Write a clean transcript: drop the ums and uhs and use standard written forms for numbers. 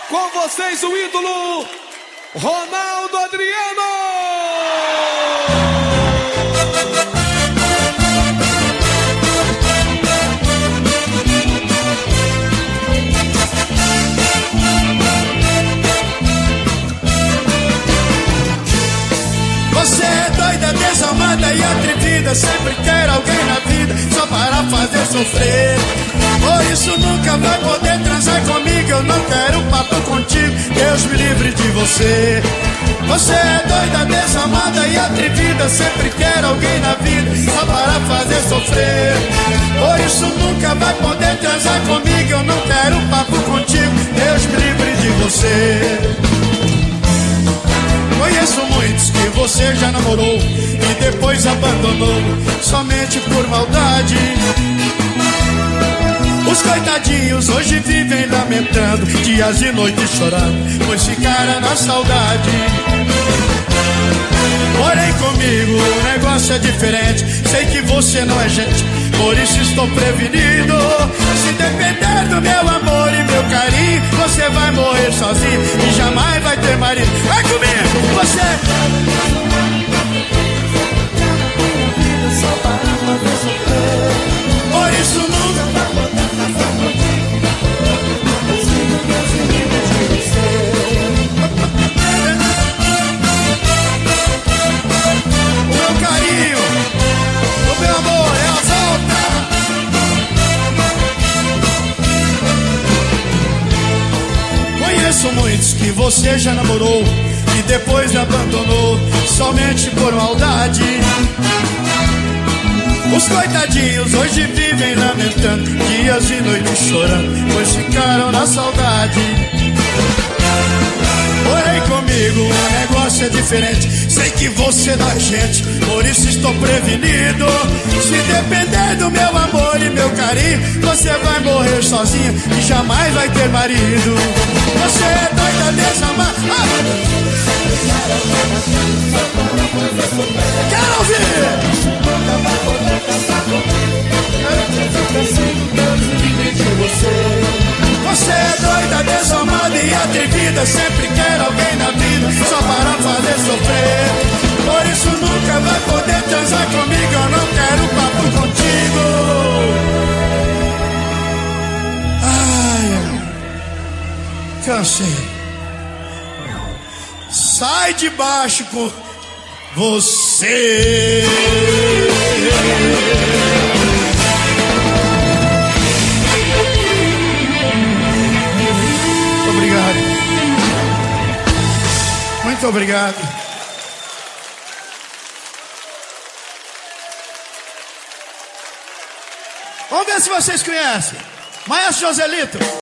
Com vocês o ídolo Ronaldo Adriano. Você é doida, desalmada e atrevida, sempre quer alguém na vida só para fazer sofrer. Por isso nunca vai poder transar comigo, eu não quero papo contigo, Deus me livre de você. Você é doida, desalmada e atrevida, sempre quer alguém na vida só para fazer sofrer. Por isso nunca vai poder transar comigo, eu não quero papo contigo, Deus me livre de você. Conheço muitos que você já namorou e depois abandonou somente por maldade. Os coitadinhos hoje vivem lamentando, dias e noites chorando, pois ficaram na saudade. Porém comigo o negócio é diferente, sei que você não é gente, por isso estou prevenido. Se depender do meu amor e meu carinho, você vai morrer sozinho e jamais vai ter marido. Vai comigo, você. Por isso nunca vai poder casar contigo. O meu carinho, o meu amor é a volta. Conheço muitos que você já namorou e depois abandonou somente por maldade. Os coitadinhos hoje vivem lamentando, dias e noites chorando, pois ficaram na saudade. Porém comigo o negócio é diferente, sei que você não é gente, por isso estou prevenido. Se depender do meu amor e meu carinho, você vai morrer sozinha e jamais vai ter marido. Você é doida, desamada. Quero ouvir! Você é doida, desalmada e atrevida, sempre quer alguém na vida só para fazer sofrer. Por isso nunca vai poder transar comigo, eu não quero papo contigo. Ai, cansei. Sai de baixo com você. Obrigado. Muito obrigado. Vamos ver se vocês conhecem. Maestro Joselito.